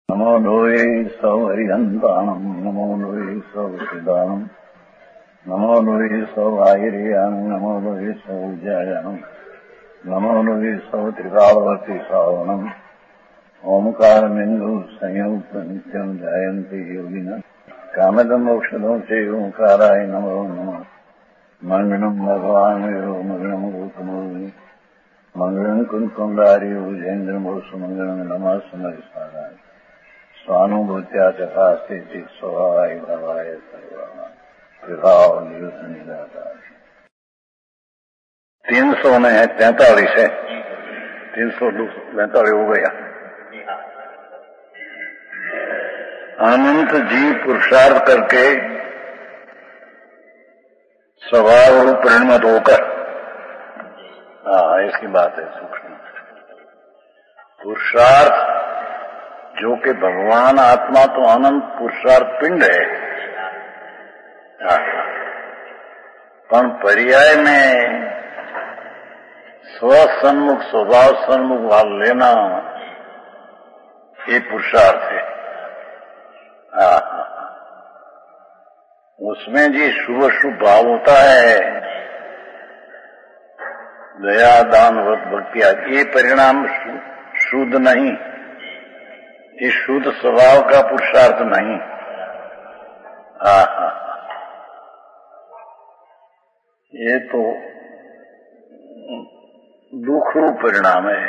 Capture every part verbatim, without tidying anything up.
नमो लोये सौहरिहन्ताणम् नमो लोये सौहृदानम् नमो लोये सौभागिर्यानम् नमो लोये सौविद्यायानम् नमो लोये सौत्रिकालवर्ति सावनम् ओंकारमिन्दु संयुक्त नित्यम् ध्यायन्ति योगिनः कामदम् मोक्षदम् च ओंकाराय नमो नमः मङ्गलम् भगवान् वीरो मङ्गलम् गौतमोऽग्नि मङ्गलम् कुन्कुण्डारि भुजेन्द्रमोसु मङ्गलम् नमः समरिसाराय स्वानुभूत्या चकास्ते स्वभावाय भवाय सर्वभाव निदाता। तीन सौ में है तैतालीस है, तीन सौ तैतालीस हो गया। अनंत जीव पुरुषार्थ करके स्वभाव रूप परिणत होकर, हाँ इसकी बात है सूक्ष्म पुरुषार्थ जो कि भगवान आत्मा तो अनंत पुरुषार्थ पिंड है, पर पर्याय में स्वसन्मुख स्वभाव सन्मुख भाव लेना ये पुरुषार्थ है। उसमें जी शुभ शुभ भाव होता है, दया दान व्रत भक्ति आदि, ये परिणाम शुद्ध नहीं, ये शुद्ध स्वभाव का पुरुषार्थ नहीं। हाँ हाँ ये तो दुख रूप परिणाम है।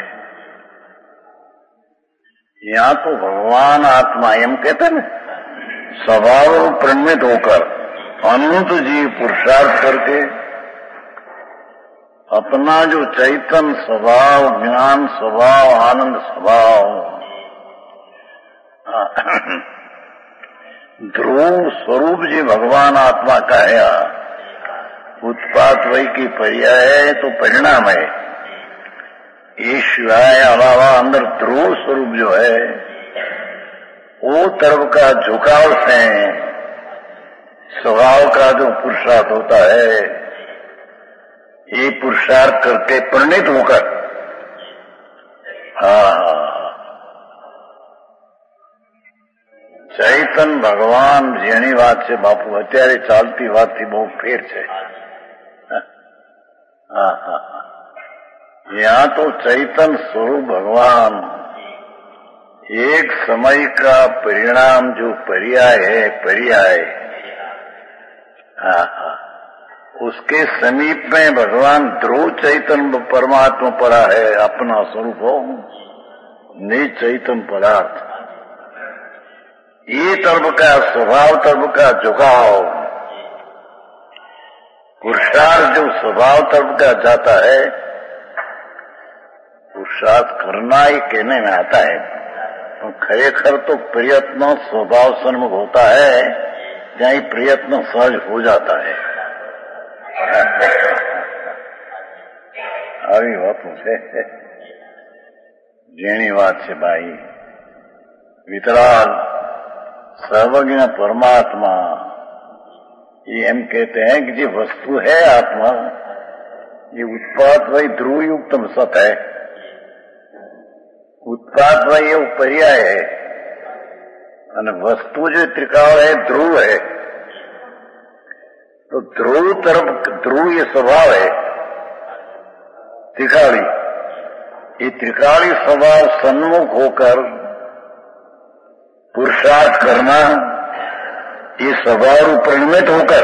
यहाँ तो भगवान आत्मा एम कहते हैं ना, स्वभाव रूप परिणमित होकर अनंत जीव पुरुषार्थ करके अपना जो चैतन्य स्वभाव, ज्ञान स्वभाव, आनंद स्वभाव, ध्रुव स्वरूप जी भगवान आत्मा का है। उत्पात वही की पर्याय है तो परिणाम है। ईश्वर अलावा अंदर ध्रुव स्वरूप जो है वो तरफ का झुकाव से स्वभाव का जो पुरुषार्थ होता है, ये पुरुषार्थ करके परिणित होकर, हाँ ચૈતન ભગવાન જેની વાત છે બાપુ, અત્યારે ચાલતી વાતથી બહુ ફેર છે। हाँ हाँ यहाँ तो चैतन स्वरूप भगवान एक समय का परिणाम जो पर्याय है, पर्याय, हाँ हाँ उसके समीप में भगवान ध्रुव चैतन्य परमात्मा पड़ा है, अपना स्वरूप हो निज चैतन्य पदार्थ। ये तरफ का स्वभाव तरफ का झुकाव, पुरुषार्थ जो स्वभाव तरफ का जाता है, पुरुषार्थ करना ही कहने में आता है, तो खरेखर तो प्रयत्न स्वभाव सन्मुख होता है, जहाँ ही प्रयत्न सहज हो जाता है। આવી વાતો છે, જેની વાત છે ભાઈ। વિતરાગ सर्वज्ञ परमात्मा ये हम कहते हैं कि जो वस्तु है आत्मा, ये उत्पाद वही ध्रुव युक्त सत है। उत्पाद वही ये पर्याय है, और वस्तु जो त्रिकाल है ध्रुव है। तो ध्रुव तरफ ध्रुव ये स्वभाव है त्रिकाली, ये त्रिकाली स्वभाव सन्मुख होकर पुरुषार्थ करना, ये स्वभाव परिणमित होकर,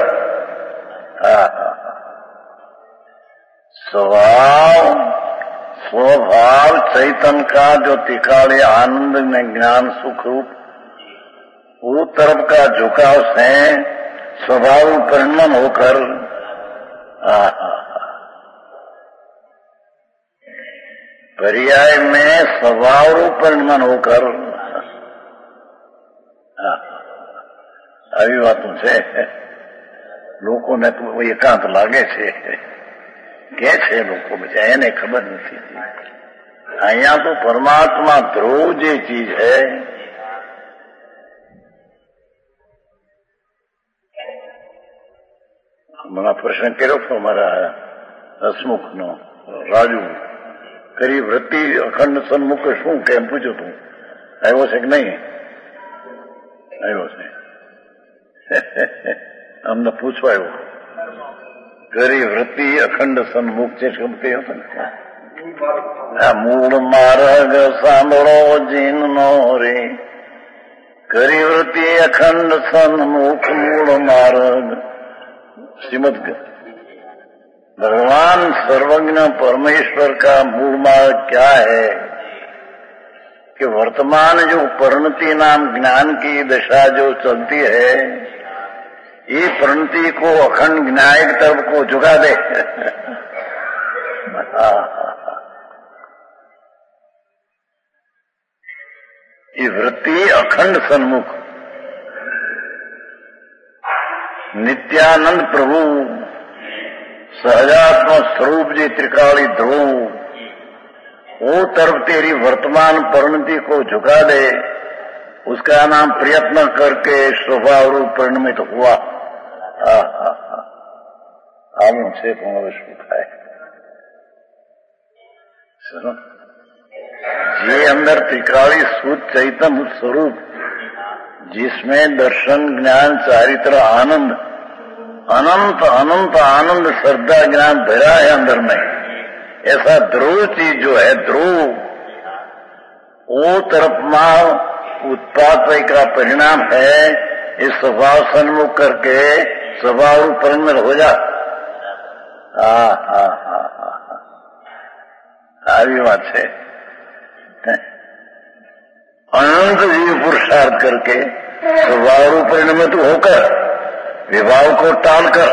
स्वभाव स्वभाव चैतन्य का जो त्रिकालीय आनंद में ज्ञान सुख रूप, वो तरफ का झुकाव से स्वभाव परिणमन होकर, पर्याय में स्वभाव परिणमन होकर, આવી વાતો છે। લોકોને તો એકાંત લાગે છે, કે છે લોકો, પછી એને ખબર નથી। અહીંયા તો પરમાત્મા ધ્રુવ જે ચીજ है, હમણાં પ્રશ્ન કર્યો હતો મારા હસમુખનો રાજુ, કરી વૃત્તિ અખંડ સન્મુખ શું કેમ પૂછ્યું તું, આવ્યો છે કે નહીં? આવ્યો છે. અમને પૂછવાયું કરી વૃત્તિ અખંડ સન્મુખ છે શબ્દ હતો ને. આ મૂળ માર્ગ સાંભળો જીનનો રે, કરી વૃત્તિ અખંડ સન્મુખ मूल मार्ग. श्रीमद भगवान सर्वज्ञ परमेश्वर का मूल मार्ग क्या है कि वर्तमान जो परिणति नाम ज्ञान की दशा जो चलती है, ये परिणति को अखंड न्यायिक तरफ को झुका दे. ये वृत्ति अखंड सन्मुख नित्यानंद प्रभु सहजात्म स्वरूप जी त्रिकाली ध्रुव, वो तरफ तेरी वर्तमान परिणति को झुका दे, उसका नाम प्रयत्न करके स्वभाव रूप परिणमित हुआ. हम उनसे पुनर्विश्व है ये अंदर त्रिकाली शुद्ध चैतन्य स्वरूप, जिसमें दर्शन ज्ञान चारित्र आनंद अनंत अनंत आनंद श्रद्धा ज्ञान भरा है अंदर में, ऐसा ध्रुव चीज जो है ध्रुव, वो तरफ मां उत्पाद का परिणाम है. इस स्वभाव सन्मुख करके स्वभाव परिणत हो जा. हाँ हाँ हाँ हाँ આવી વાત છે. अनंत जीव पुरुषार्थ करके स्वभाव रूप परिणमित होकर विभाव को टालकर,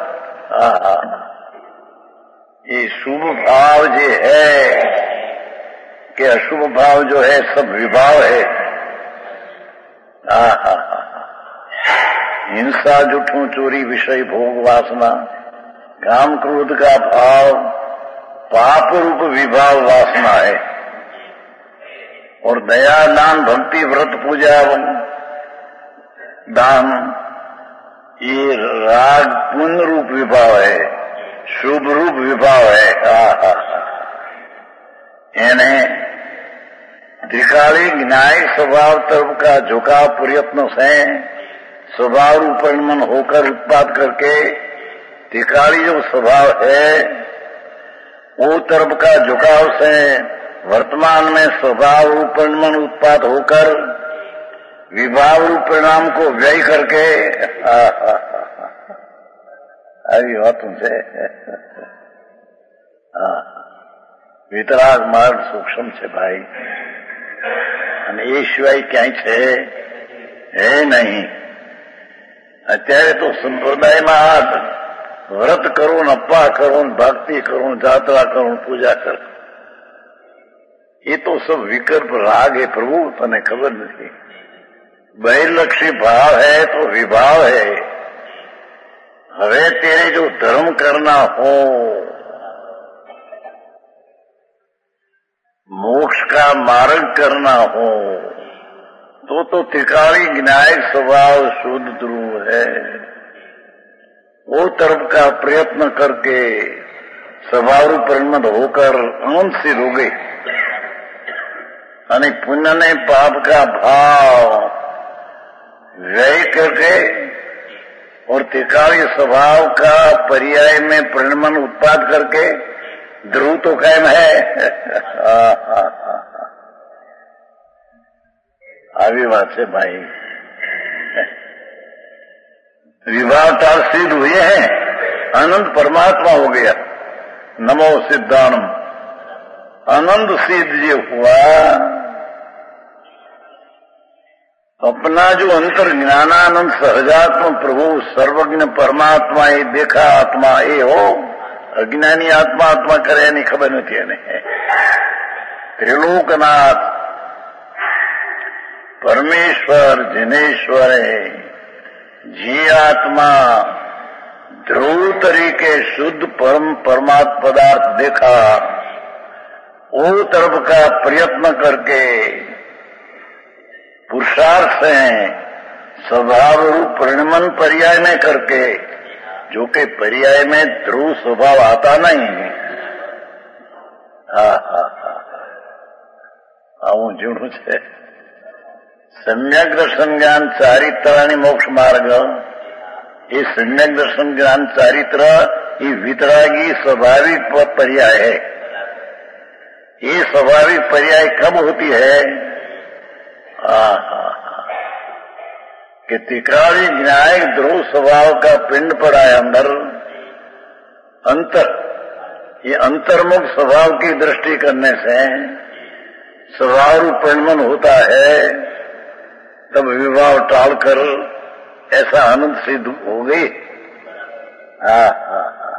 ये शुभ भाव जो है कि अशुभ भाव जो है सब विभाव है. हिंसा जुठू चोरी विषय भोग वासना काम क्रोध का भाव पाप रूप विभाव वासना है. और दया दान भक्ति व्रत पूजा दान ये राग पुण्य रूप विभाव है, शुभ रूप विभाव है. इन्हें त्रिकाली न्यायिक स्वभाव तरफ का झुकाव प्रयत्न से स्वभाव रूप परिणमन होकर उत्पाद करके त्रिकाली जो स्वभाव है वो तरफ का झुकाव से वर्तमान में स्वभाव रूप परिणमन उत्पाद होकर विभाव रूप परिणाम को व्यय करके આવી વાત છે. વિતરાગ માર્ગ સૂક્ષ્મ છે ભાઈ, અને એ સિવાય ક્યાંય છે હે નહીં. અત્યારે તો સંપ્રદાયમાં વ્રત કરો ને અપ્પા કરો ને ભક્તિ કરો ને જાત્રા કરો ને પૂજા કરો, ये तो सब विकल्प राग है प्रभु, तने खबर नहीं. बहिर्लक्षी भाव है तो विभाव है. हवे तेरे जो धर्म करना हो, मोक्ष का मार्ग करना हो, तो तो त्रिकाली न्यायिक स्वभाव शुद्ध ध्रुव है. वो तरफ का प्रयत्न करके स्वभाव परिणत होकर अनंत सिद्ध हो गई. અને પુણ્ય ને પાપ का भाव व्यय करके और त्रिकाली स्वभाव का पर्याय में परिणमन उत्पाद करके ध्रुव तो कायम है. આવી વાત છે भाई. विवाह ताल सिद्ध हुए हैं, अनंत परमात्मा हो गया. नमो सिद्धानम आनंद सिद्ध जो हुआ, अपना जो अंतर ज्ञानानंद सहजात्म प्रभु सर्वज्ञ परमात्मा ये देखा आत्मा ये हो. अज्ञानी आत्मा आत्मा करे नहीं खबर नहीं એને. त्रिलोकनाथ परमेश्वर जिनेश्वर है, जी आत्मा ध्रुव तरीके शुद्ध परम परमात्म पदार्थ देखा, वो तरफ का प्रयत्न करके पुरुषार्थ से स्वभाव रूप परिणमन पर्याय में करके, जो कि पर्याय में ध्रुव स्वभाव आता नहीं. હા હા હા આવું જીણું છે. सम्यक दर्शन ज्ञान चारित्राणी मोक्ष मार्ग ये सम्यक दर्शन ज्ञान चारित्र ये वितरागी स्वाभाविक पर्याय है। ये स्वाभाविक पर्याय कब होती है? कि तिकाली न्यायिक ध्रुव स्वभाव का पिंड पड़ा है अंदर, अंतर, ये अंतर्मुख स्वभाव की दृष्टि करने से स्वभाव रूप परिणमन होता है, तब विवाह टालकर ऐसा आनंद सिद्ध हो गई। हाँ हाँ हाँ,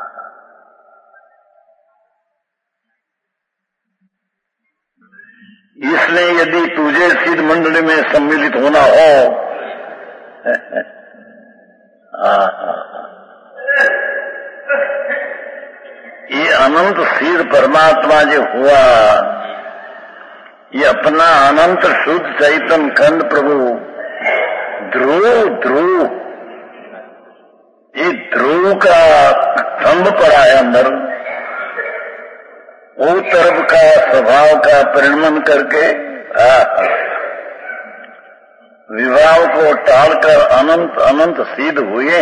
इसलिए यदि तुझे सिद्ध मंडली में सम्मिलित होना हो, हाँ हाँ, ये अनंत सिद्ध परमात्मा जो हुआ, ये अपना अनंत शुद्ध चैतन्य खंड प्रभु ध्रुव ध्रुव, ये ध्रुव का स्तंभ पड़ा है अंदर, वो तरफ का स्वभाव का परिणमन करके विवाह को टालकर अनंत अनंत सिद्ध हुए।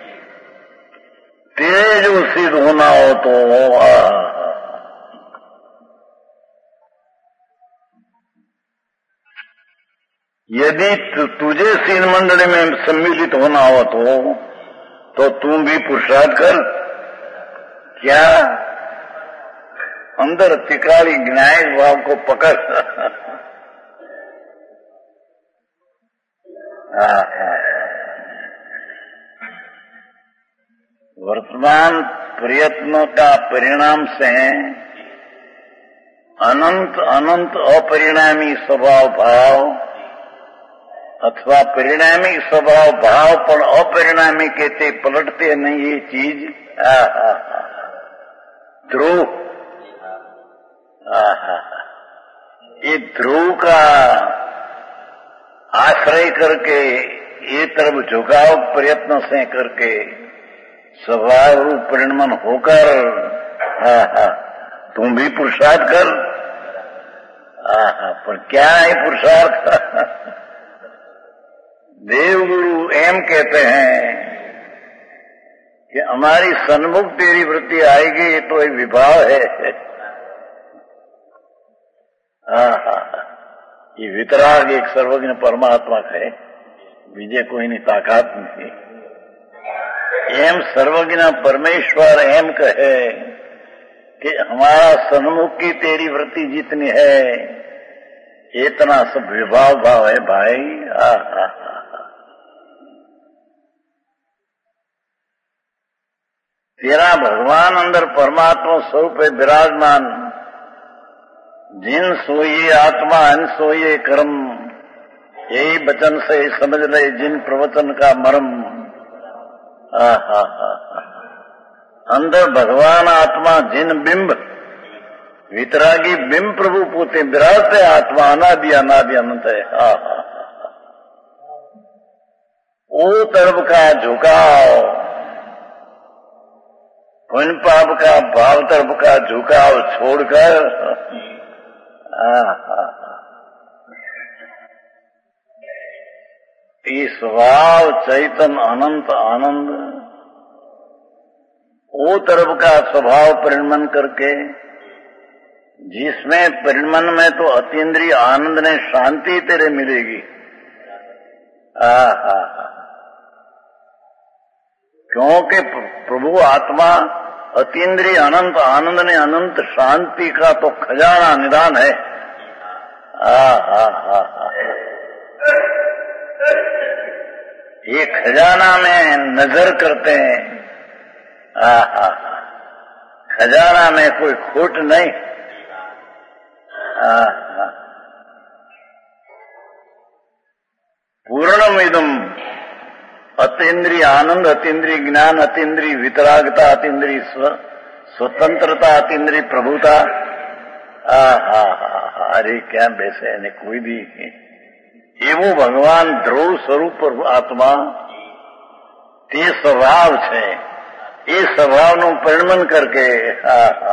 तेरे जो सिद्ध होना हो तो आ, यदि तु, तुझे सिद्ध मंडली में सम्मिलित होना हो तो तो तुम भी पुरुषार्थ कर। क्या अंदर तिकाली न्यायिक भाव को पकड़। वर्तमान प्रयत्नों का परिणाम से अनंत अनंत अपरिणामी स्वभाव भाव अथवा परिणामी स्वभाव भाव पर अपरिणामी कहते, पलटते नहीं ये चीज। ध्रुव, ये ध्रुव का आश्रय करके ये तरफ झुकाव प्रयत्न से करके स्वभाव रूप परिणमन होकर तुम भी पुरुषार्थ कर। पर क्या है पुरुषार्थ? देवगुरु एम कहते हैं कि हमारी सन्मुख तेरी वृत्ति आएगी, ये तो एक विभाव है। ये वितराग एक सर्वज्ञ परमात्मा का है, विजय कोई नहीं, ताकत नहीं। एम सर्वज्ञ परमेश्वर एम कहे कि हमारा सन्मुख की तेरी वृत्ति जितनी है इतना सब विभाव भाव है भाई। हा हा हा, तेरा भगवान अंदर परमात्मा स्वरूप है विराजमान। जिन सोइए आत्मा अन सोइए कर्म, यही वचन से समझ ले जिन प्रवचन का मर्म। हा हा हा, अंदर भगवान आत्मा जिन बिंब, वितरागी बिंब प्रभु पोते विराजते आत्मा अनादि अनादि अनंत है। हा हा हा, वो तरफ का झुकाव, पुण्य पाप का भाव तरफ का झुकाव छोड़कर ये स्वभाव चैतन्य अनंत आनंद, वो तरफ का स्वभाव परिणमन करके, जिसमें परिणमन में तो अतीन्द्रिय आनंद ने शांति तेरे मिलेगी। हा हा हा, क्योंकि प्रभु आत्मा अतीन्द्रिय अनंत आनंद ने अनंत शांति का तो खजाना निदान है। हा हा हा हा, ये खजाना में नजर करते हैं। हा हा हा, खजाना में कोई खोट नहीं। हा हा, पूर्णमिदम, अतीन्द्रिय आनंद, अतीन्द्रिय ज्ञान, अतीन्द्रिय वितरागता, अतीन्द्रिय स्वतंत्रता, अतीन्द्रिय प्रभुता। हा हा हा, अरे क्या बेसे ने कोई भी एवं भगवान ध्रुव स्वरूप आत्मा તે સ્વભાવ છે, એ સ્વભાવનું પરિણમન કરકે હા હા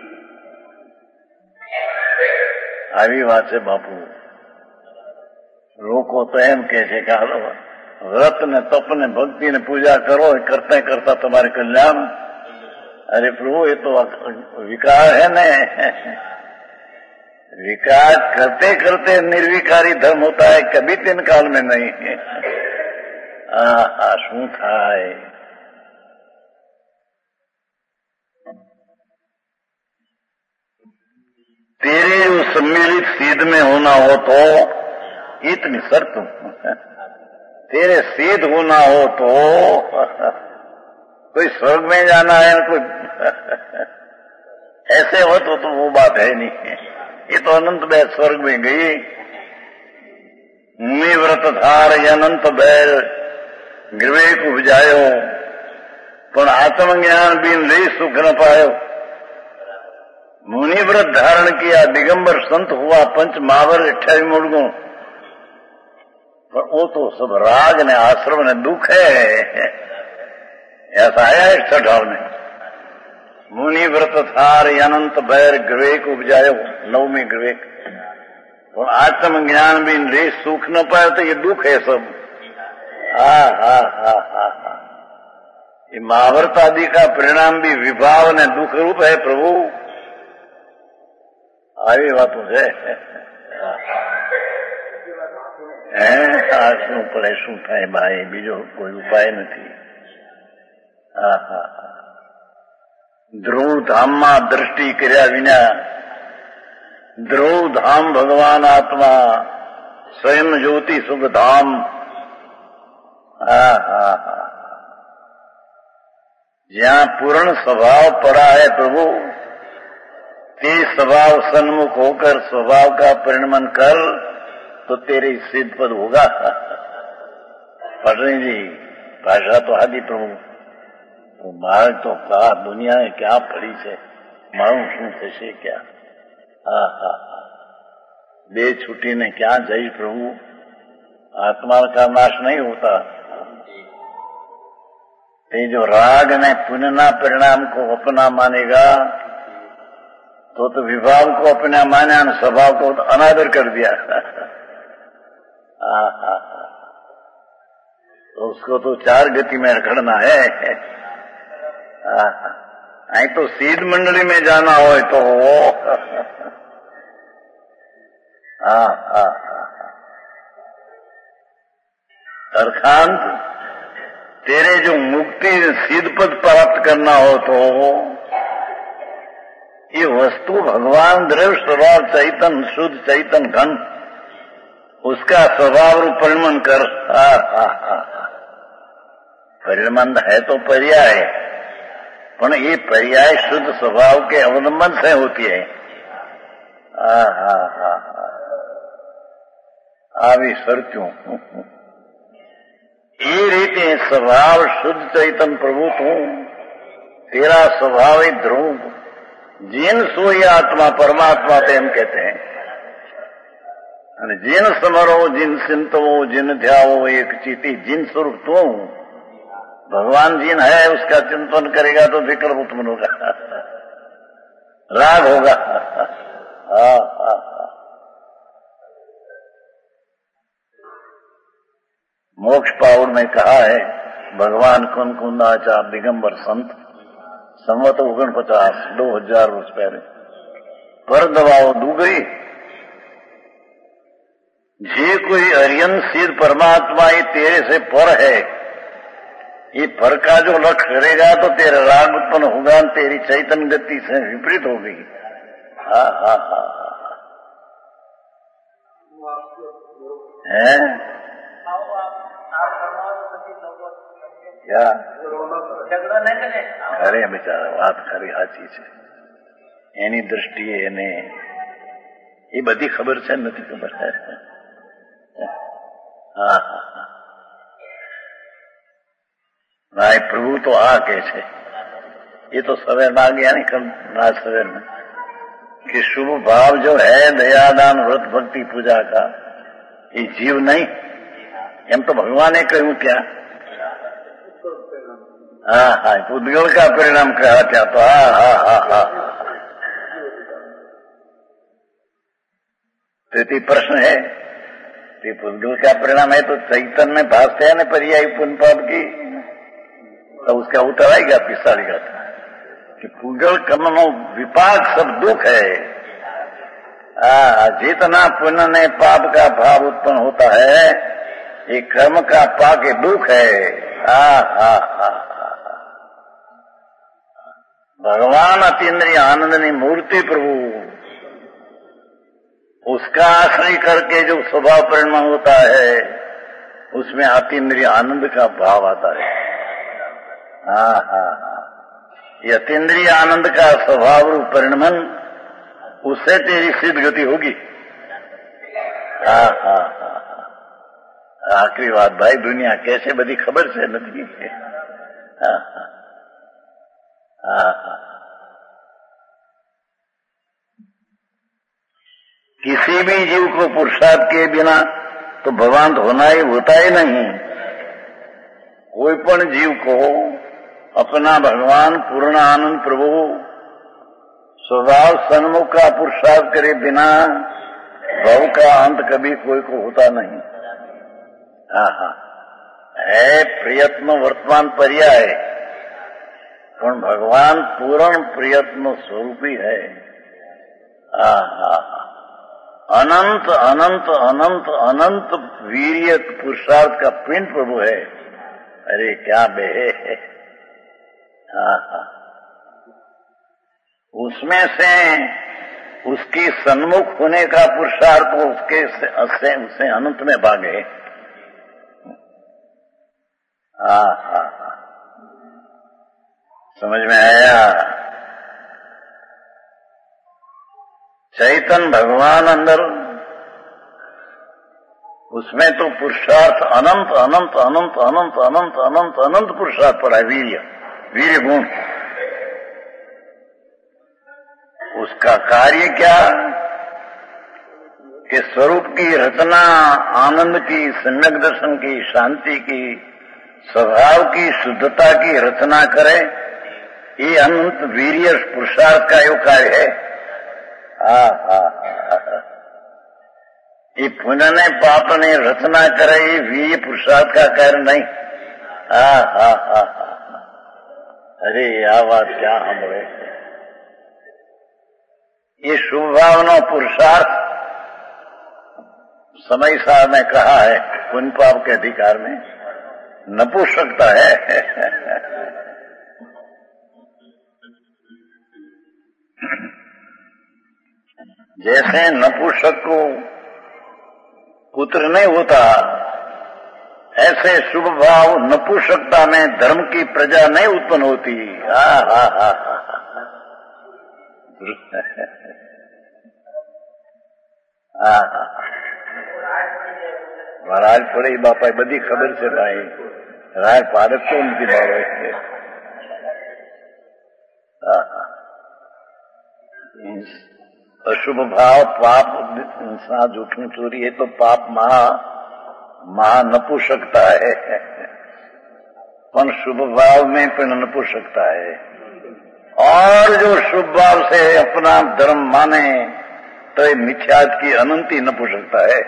આવી વાત છે બાપુ। रोको तो एम कैसे कहा व्रत ने तप ने भक्ति ने पूजा करो, करते करता तुम्हारे कल्याण। अरे प्रभु ये तो विकार है न, विकार करते करते निर्विकारी धर्म होता है, कभी तीन काल में नहीं। आ शू थाय तेरे जो सम्मिलित सीध में होना हो तो इतनी शर्त, तेरे सीध होना हो तो कोई स्वर्ग में जाना है, कोई ऐसे हो तो, तो वो बात है नहीं। ये तो अनंत बैल स्वर्ग में गई, मुनि व्रत धार अनंत बैल विवेक उपजायो, पण आत्मज्ञान बिन ले सुख न पायो। मुनि व्रत धारण किया, दिगंबर संत हुआ, पंच महावर अठावी मूल गुण, पर वो तो सब राग ने आश्रम ने दुख है, ऐसा आया है छठाव में। मुनि व्रत थार अनंत बैर विवेक उपजायो, नवमी विवेक, और आत्मज्ञान बिन ले सुख न पाए, तो ये दुख है सब। हा हा हा हा हा ये महाभारत आदि का परिणाम भी विभाव ने दुख रूप है प्रभु। આવી વાતો છે શું પડે શું થાય ભાઈ, બીજો કોઈ ઉપાય નથી। ધ્રુવ ધામમાં દ્રષ્ટિ કર્યા વિના, ધ્રુવ ધામ ભગવાન આત્મા સ્વયં જ્યોતિ સુખ ધામ। હા હા હા જ્યાં પૂર્ણ સ્વભાવ પડા है प्रभु, ते स्वभाव सन्मुख होकर स्वभाव का परिणमन कर तो तेरे सिद्ध पद होगा। पटनी जी भाषा तो आदि प्रभु, तो मार्ग तो कहा दुनिया में क्या पड़ी है, मारू शू थशे क्या। हा हा बे छुट्टी ने क्या जाई प्रभु, आत्मा का नाश नहीं होता। ये जो राग ने पुण्य परिणाम को अपना मानेगा तो तो विभाव को अपना माना, स्वभाव को तो अनादर कर दिया। आ, आ, आ, तो उसको तो चार गति में रखना है। आई तो सीध मंडली में जाना हो तो आ, आ, अर्थात तेरे जो मुक्ति सीध पद प्राप्त करना हो तो ये वस्तु भगवान द्रव्य स्वभाव चैतन शुद्ध चैतन घन, उसका स्वभाव रूप परिणमन कर। हा हा हा परिणमन है तो पर्याय, पर ये पर्याय शुद्ध स्वभाव के अवलंबन से होती है। हा हा हा આવી શરત્યું ये रीते स्वभाव शुद्ध चैतन प्रभु तू, तेरा स्वभाव ही ध्रुव, जिन सोई आत्मा परमात्मा तेम कहते हैं। जिन समरो जिन चिंतवो जिन ध्यावो एक चीती, जिन स्वरूप तू भगवान जिन है उसका चिंतन करेगा तो विकल्प उत्पन्न होगा, राग होगा। हा हा मोक्ष पाउर में कहा है भगवान कुन कुंदाचार दिगंबर संत संवत ओगन पचास दो हजार वर्ष पहले पर दबाओ दू गई। जे कोई अरियन सिद्ध परमात्मा ये तेरे से पर है, ये पर का जो लक्ष्य करेगा तो तेरा राग उत्पन्न होगा, तेरी चैतन्य गति से विपरीत हो गई। हा हा हा है क्या अरे बेचारा વાત ખરી સાચી છે, એની દ્રષ્ટિએ એને એ બધી ખબર છે નથી ખબર। હા હા ના પ્રભુ તો આ કે છે, ये तो सवेर में आ गया नहीं रात सवेर में कि शुभ भाव जो है दयादान व्रत भक्ति पूजा का, ये जीव नहीं, एम तो भगवान ने कहूं क्या। हाँ हाँ उद्गल का परिणाम कहा क्या, तो हाँ हाँ हाँ हाँ तो प्रश्न है તે पुद्गल का परिणाम है तो चैतन्य भाषा है न पर्याय पुण्य पाप की, तो उसका उत्तर आएगा पिछाड़ेगा कि पुद्गल कर्म विपाक सब दुख है। आ, जितना पुण्य ने पाप का भाव उत्पन्न होता है ये कर्म का पाप के दुख है। आ, आ, आ, आ, भगवान अतीन्द्रिय आनंदनी मूर्ति प्रभु, उसका आश्रय करके जो स्वभाव परिणाम होता है उसमें अतीन्द्रिय आनंद का भाव आता है। हाँ हाँ हाँ, ये अतीन्द्रिय आनंद का स्वभाव रूप परिणमन, उससे तेरी सिद्ध गति होगी। हाँ हाँ हाँ, आखिरी बात भाई, दुनिया कैसे बड़ी खबर से नहीं। हाँ हाँ हाँ, किसी भी जीव को पुरुषार्थ के बिना तो भगवान होना ही होता ही नहीं। कोई पण जीव को अपना भगवान पूर्ण आनंद प्रभु स्वभाव सन्मुख का पुरुषार्थ करे बिना भव का अंत कभी कोई को होता नहीं। हाँ हाँ, है प्रयत्न वर्तमान पर्याय, पर भगवान पूर्ण प्रयत्न स्वरूपी है। हाँ हाँ, अनंत अनंत अनंत अनंत वीर्य पुरुषार्थ का पिंड प्रभु है। अरे क्या बेहे। हाँ हाँ, उसमें से उसकी सन्मुख होने का पुरुषार्थ उसके से उसे अनंत में भागे। हाँ हाँ हाँ, समझ में आया। चैतन्य भगवान अंदर, उसमें तो पुरुषार्थ अनंत अनंत अनंत अनंत अनंत अनंत अनंत पुरुषार्थ पड़ा है। वीर्य वीर्य गुण, उसका कार्य क्या कि स्वरूप की रचना, आनंद की, सम्यक दर्शन की, शांति की, स्वभाव की, शुद्धता की रचना करे। ये अनंत वीर्य पुरुषार्थ का यो कार्य है। हाँ हाँ हाँ, ये पुण्य ने पाप ने रचना करे ये वीर्य पुरुषार्थ का कार्य नहीं। हाँ हाँ हाँ हाँ, अरे यह बात क्या हम रहे। ये शुभ भावना पुरुषार्थ समय साहब ने कहा है पुण्य पाप के अधिकार में नपुंसकता है। जैसे नपुंसक को पुत्र नहीं होता, ऐसे शुभ भाव नपुंसकता में धर्म की प्रजा नहीं उत्पन्न होती। हा हा हा हा, महाराज पड़े बापा बड़ी खबर से भाई राय पारक तो उनकी भाव है। अशुभ भाव पाप इंसान झूठू चोरी है तो पाप महा महा नपुंसकता है, पर शुभ भाव में पण नपुंसकता है। और जो शुभ भाव से अपना धर्म माने तो ये मिथ्यात की अनंती नपुंसकता है।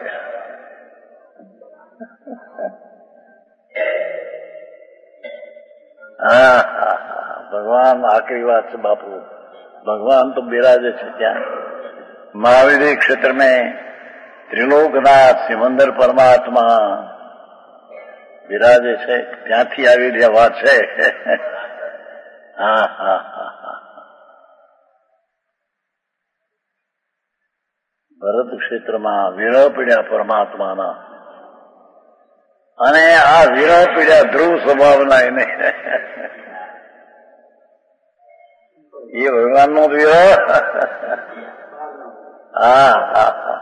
हाँ हाँ हाँ, भगवान आखिरी बात से बापू, भगवान तो बिराजे છે ત્યાં મહાવીર ક્ષેત્ર में ત્રિલોકનાથ સિમંદર પરમાત્મા બિરાજે છે, ત્યાંથી આવેલી વાત છે। હા હા હા હા, ભરત ક્ષેત્રમાં વિરહ પીડ્યા પરમાત્માના, અને આ વિરહ પીડ્યા ધ્રુવ સ્વભાવના એને ये भगवान नो विरह। हाँ हाँ हाँ,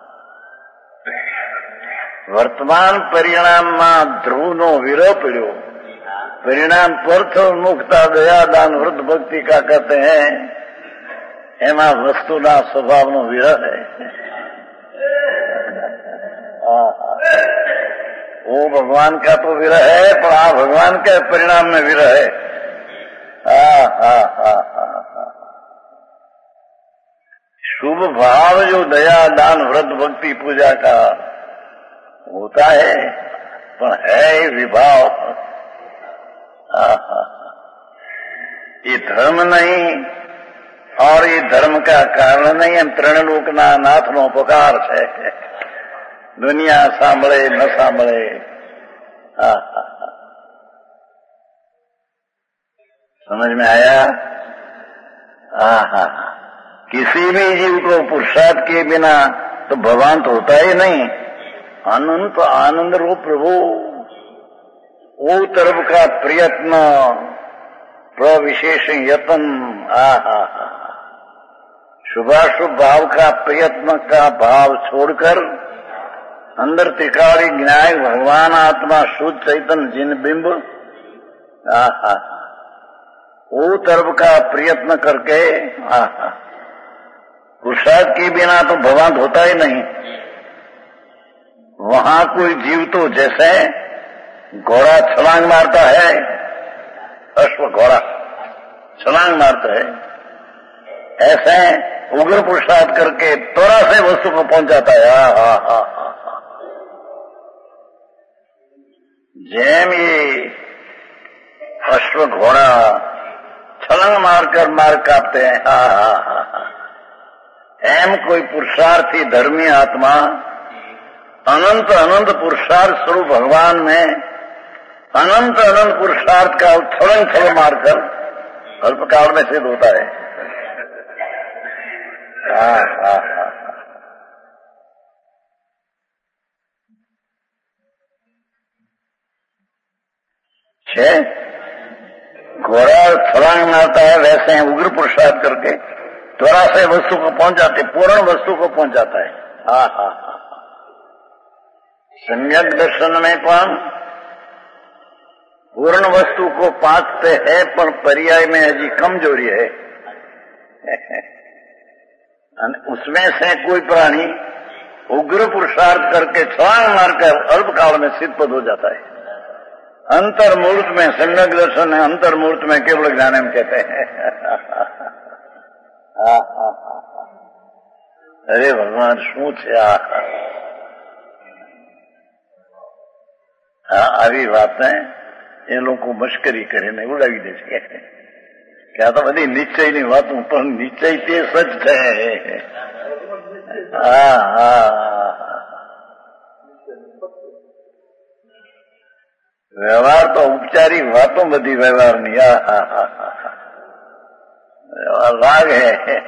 वर्तमान परिणाम में ध्रुव नो विरह पड़ो। परिणाम पर्थ मुक्ता दया दान वृद्ध भक्ति का कहते हैं, एमा वस्तु ना स्वभाव नो विरह है। वो भगवान का तो विरह है, पर आ भगवान के परिणाम में विरह है। हाँ हाँ हाँ हाँ, शुभ भाव जो दया दान व्रत भक्ति पूजा का होता है पर है विभाव। ये धर्म नहीं और ये धर्म का कारण नहीं, हम ત્રણલોકના નાથનો પુકાર છે। दुनिया सांभळे न सांभळे, समझ में आया? आहा, किसी भी जीव को पुरुषार्थ के बिना तो भगवान तो होता ही नहीं। अनंत आनंद रूप प्रभु, वो तरफ का प्रयत्न, प्रविशेष यत्न, आहा, शुभाशुभ भाव का प्रयत्न का भाव छोड़कर अंदर त्रिकाली ज्ञान भगवान आत्मा शुद्ध चैतन्य जिन बिंब, आहा, वो तरफ का प्रयत्न करके, आहा, पुरुषार्थ के बिना तो भगवान होता ही नहीं। वहां कोई जीव तो जैसे घोड़ा छलांग मारता है, अश्व घोड़ा छलांग मारता है, ऐसे उग्र पुरुषार्थ करके त्वरा से वस्तु को पहुंच जाता है। हा हा हा हा जेम ये अश्व घोड़ा छलांग मारकर मार काटते हैं, हा हा हा एम कोई पुरुषार्थी धर्मी आत्मा अनंत अनंत पुरुषार्थ स्वरूप भगवान में अनंत अनंत पुरुषार्थ का छलन छल मारकर अल्पकाल में सिद्ध होता है। आ, आ, आ, छह घोड़ा छलांग मारता है, वैसे उग्र पुरुषार्थ करके त्वरा से वस्तु को पहुंच जाते, पूर्ण वस्तु को पहुंच जाता है। हा हा हा सम्यक दर्शन में पण पूर्ण वस्तु को पाते है, पर पर्याय में हजी कमजोरी है। उसमें से कोई प्राणी उग्र पुरुषार्थ करके छलांग मारकर अल्पकाल में सिद्धपद हो जाता है। अंतर्मूर्त में सम्यक दर्शन है, अंतर्मूर्त में केवल ज्ञान हम कहते हैं। अरे भगवान शू छे आ આવી વાતને એ લોકો મશ્કરી કરીને ઉડાવી દે છે કે આ તો બધી નિશ્ચયની વાતો, પણ નિશ્ચય તે સચ છે। હા હા વ્યવહાર તો ઉપચારી વાતો બધી વ્યવહારની। હા હા હા વ્યવહાર લાગે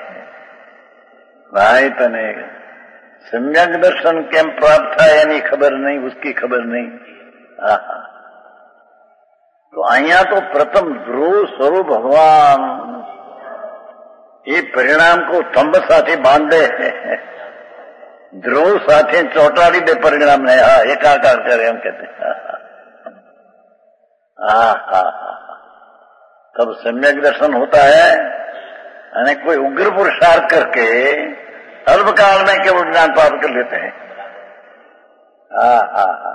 ભાઈ, તને सम्यक दर्शन केम प्राप्त था यानी खबर नहीं, उसकी खबर नहीं। आहा, तो अहिया तो प्रथम ध्रुव स्वरूप भगवान ये परिणाम को थंब साथे बांधे, ध्रुव साथे चौटाड़ी दे परिणाम ने। हा एकाकार करे हम कहते हैं। हा हा तब सम्यक दर्शन होता है। अने कोई उग्र पुरुषार्थ करके अल्पकाल में केवल ज्ञान प्राप्त कर लेते हैं। हा हा हा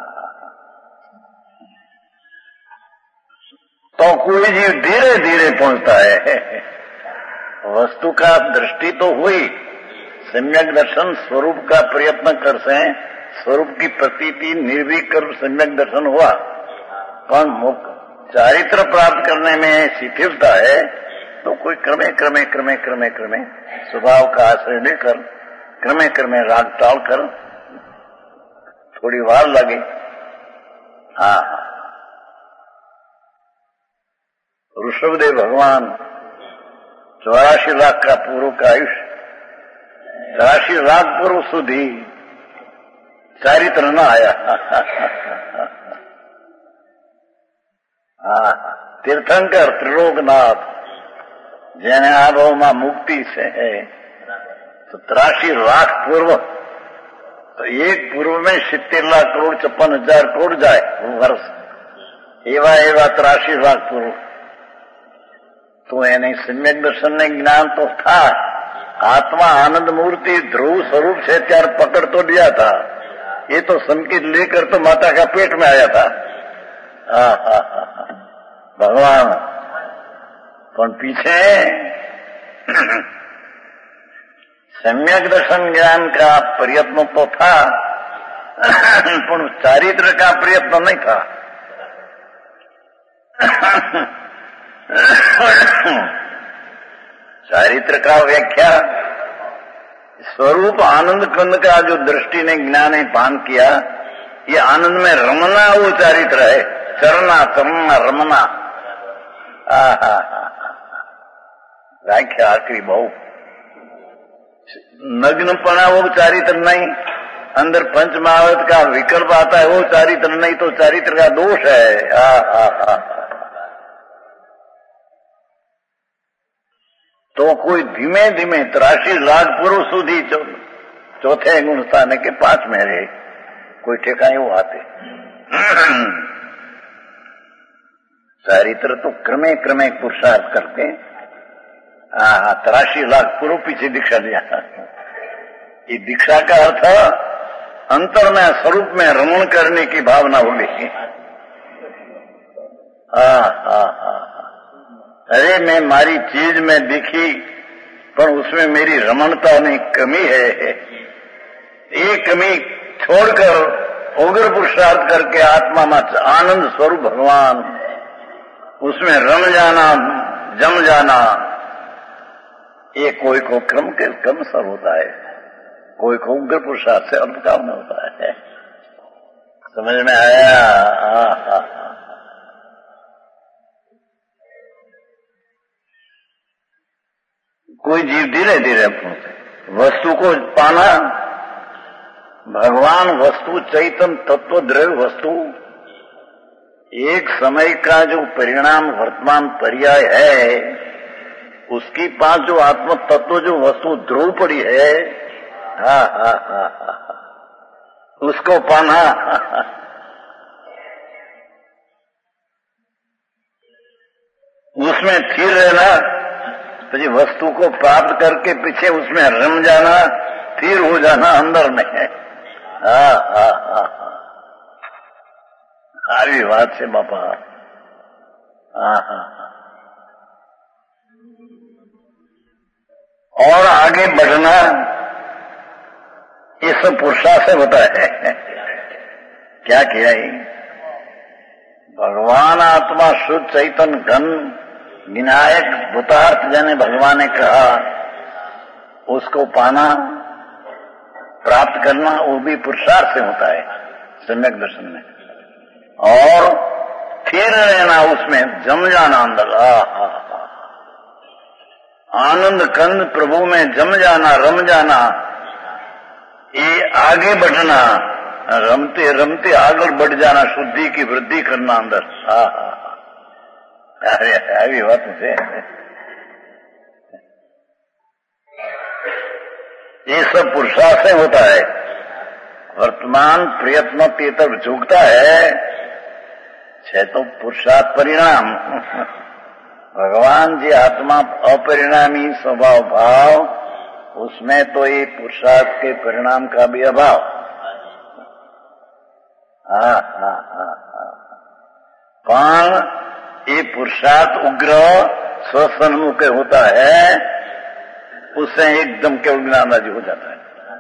तो कोई जीव धीरे धीरे पहुंचता है। वस्तु का दृष्टि तो हुई, सम्यक दर्शन स्वरूप का प्रयत्न कर से स्वरूप की प्रतीति निर्भीक कर सम्यक दर्शन हुआ, पर चारित्र प्राप्त करने में शिथिलता है। तो कोई क्रमे क्रमे क्रमे क्रमे क्रमे स्वभाव का आश्रय लेकर क्रमे क्रमे राग टाल कर थोड़ी वार लगे। हाँ ऋषभदेव भगवान चौरासी लाख का पूर्व का आयुष्य, चौरासी लाख पूर्व सुधी चारित्र न आया। हाँ तीर्थंकर त्रिलोकनाथ जेने आ भाव में मुक्ति से है, तो तिरासी लाख पूर्व, तो एक पूर्व में सित्तेर लाख करोड़ छप्पन हजार करोड़ जाए वो वर्ष, एवा एवा तिरासी लाख पूर्व। तो एने सम्यक दर्शन ने ज्ञान तो था, आत्मा आनंद मूर्ति ध्रुव स्वरूप से त्यार पकड़ तो लिया था। ये तो संकेत लेकर तो माता का पेट में आया था। हा हा हा भगवान पण पीछे सम्यक दर्शन ज्ञान का प्रयत्न तो था, પણ ચારિત્ર કા પ્રયત્ન નહીં था। चारित्र का व्याख्या स्वरूप आनंद कंद का जो दृष्टि ने ज्ञान ने पान किया, ये आनंद में रमना वो चारित्र है। चरना चरना रमना, आहा व्याख्या आखिरी बहु नग्नपना वो चारित्र नहीं, अंदर पंच महावत का विकल्प आता है वो चारित्र नहीं, तो चारित्र का दोष है। आहा तो कोई धीमे धीमे ત્રાસી लाख पुरुष सुधी चौथे गुण स्थान के पांच में रहे, कोई ठेका वो आते। चारित्र तो क्रमे क्रमे पुरुषार्थ करके हाँ ત્રાસી लाख पूर्व पीछे दीक्षा दिया। ये दीक्षा का अर्थ अंतर में स्वरूप में रमण करने की भावना होगी। हाँ हाँ हाँ अरे मैं मारी चीज में दिखी पर उसमें मेरी रमणता में कमी है, ये कमी छोड़कर उग्र पुरुषार्थ करके आत्मा में आनंद स्वरूप भगवान उसमें रम जाना जम जाना, ये कोई को क्रम के क्रम सर होता है, कोई को उग्र पुरुषार्थ से अंत काम में होता है। समझ में आया? हाँ हाँ कोई जीव धीरे धीरे वस्तु को पाना, भगवान वस्तु चैतन्य तत्व द्रव्य वस्तु एक समय का जो परिणाम वर्तमान पर्याय है, उसकी पास जो आत्म तत्व जो वस्तु ध्रुव पड़ी है, हा हा हा हा उसको पाना उसमें स्थिर रहना, तो वस्तु को प्राप्त करके पीछे उसमें रम जाना, स्थिर हो जाना अंदर में। हाँ हाँ हाँ सारी बात से बापा। हाँ हाँ और आगे बढ़ना ये सब पुरुषार्थ से होता है। क्या किया ही भगवान आत्मा शुद्ध चैतन्य घन विनायक भूतार्थ जाने भगवान ने कहा, उसको पाना प्राप्त करना वो भी पुरुषार्थ से होता है सम्यक दर्शन में, और फिर रहना उसमें जम जाना अंदर। आनंद कंद प्रभु में जम जाना रम जाना, ये आगे बढ़ना, रमते रमते आगे बढ़ जाना, शुद्धि की वृद्धि करना अंदर। हा हा अरे अभी बात मुझे ये सब पुरुषार्थ से होता है। वर्तमान प्रयत्न की तरफ झुकता है छे तो पुरुषार्थ परिणाम। भगवान जी आत्मा अपरिणामी स्वभाव भाव, उसमें तो ये पुरुषार्थ के परिणाम का भी अभाव। हाँ हाँ हाँ हाँ पण ये पुरुषार्थ उग्र स्वसन्मुख होता है, उससे एकदम केवल ज्ञान राजी हो जाता है।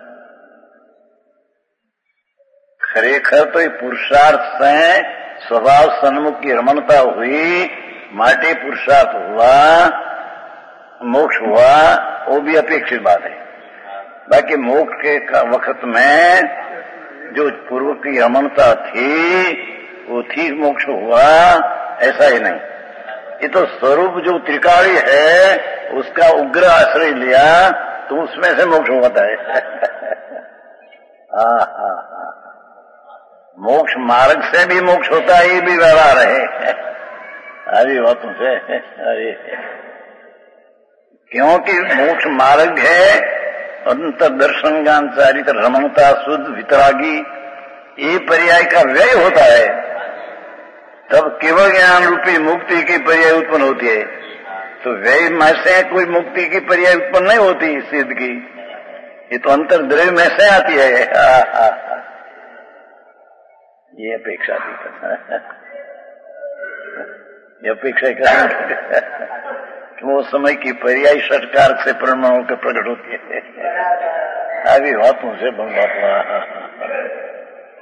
खरेखर तो ये पुरुषार्थ से स्वभाव सन्मुख की रमणता हुई, माटे पुरुषार्थ हुआ, मोक्ष हुआ, वो भी अपेक्षित बात है। बाकी मोक्ष के वक्त में जो पूर्व की रमणता थी वो ठीक मोक्ष हुआ ऐसा ही नहीं। ये तो स्वरूप जो त्रिकाली है उसका उग्र आश्रय लिया तो उसमें से मोक्ष होता है। हाँ हाँ हाँ मोक्ष मार्ग से भी मोक्ष होता है, ये भी व्यवहार है। अरे बातों से अरे क्योंकि मोक्ष मार्ग है, अंतर दर्शन ज्ञान चारित्र रमणता शुद्ध वितरागी, ये पर्याय का व्यय होता है, तब केवल ज्ञान रूपी मुक्ति की पर्याय उत्पन्न होती है। तो व्यय में से कोई मुक्ति की पर्याय उत्पन्न नहीं होती सिद्ध की, ये तो अंतर द्रव्य में से आती है। आ, आ, आ, ये अपेक्षा थी, ये अपेक्षा कि वो समय की पर्याय षटकार से परिणाम होकर प्रकट होती है। अभी बातों से बहुत